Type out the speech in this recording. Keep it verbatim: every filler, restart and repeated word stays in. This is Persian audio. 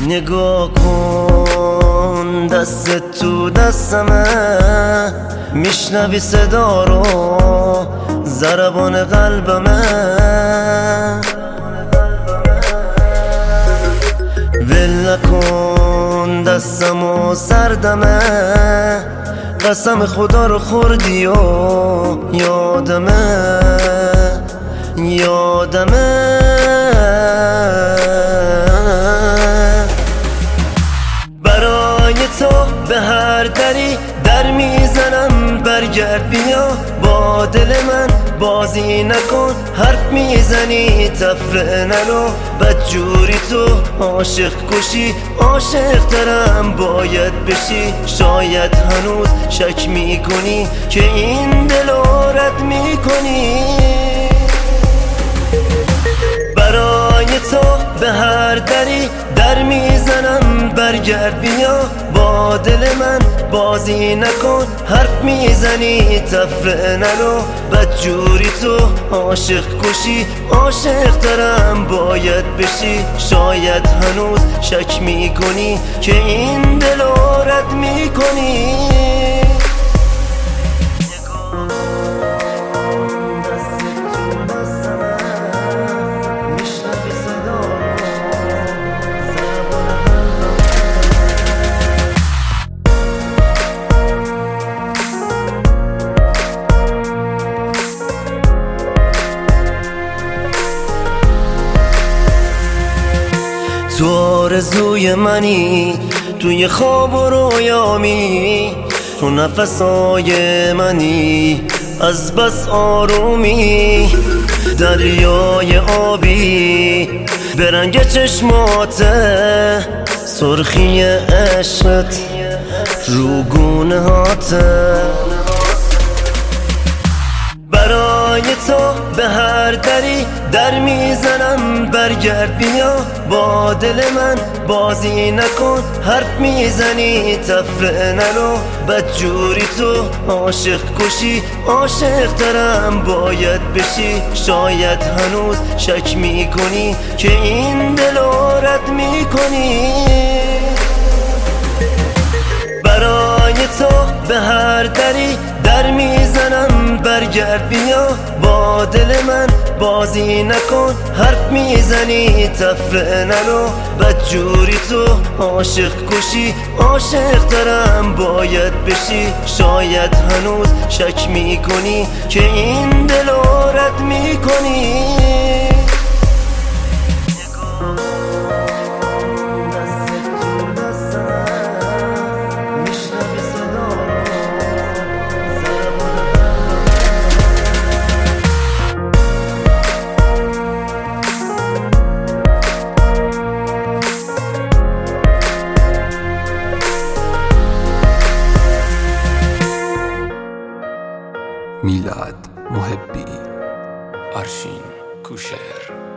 نگاه کن دست تو دستمه، میشنوی صدا رو ضربان قلبمه. ول نکن دستم و سردمه، قسم خدا رو خوردی و یادمه یادمه. برای تو به هر دری در میزنم، برگرد بیا با دل من بازی نکن. حرف میزنی تفره نرو، بدجوری تو عاشق کشی. عاشق ترم باید بشی، شاید هنوز شک میکنی که این دل رو رد میکنی. برای تو به هر دری در میزنم، برگرد بیا با دل من بازی نکن. حرف میزنی تفره نرو، بدجوری تو عاشق کشی. عاشق ترم باید بشی، شاید هنوز شک میکنی که این دل رو رد میکنی. تو آرزوی منی، توی خواب و رویامی، تو نفسای منی از بس آرومی. دریای آبی به رنگ چشماته، سرخی عشقت رو گونه هاته. برای تو به هر دری در میزنم، برگرد بیا با دل من بازی نکن. حرف میزنی تفره نرو، بدجوری تو عاشق کشی. عاشق ترم باید بشی، شاید هنوز شک میکنی که این دل رو رد میکنی. برای تو به هر دری در میزنم، برگرد بیا با دل من بازی نکن. حرف میزنی تفره نرو، بدجوری تو عاشق کشی. عاشق ترم باید بشی، شاید هنوز شک میکنی که این دل رو رد میکنی. میلاد محبی، ارشین کوشر.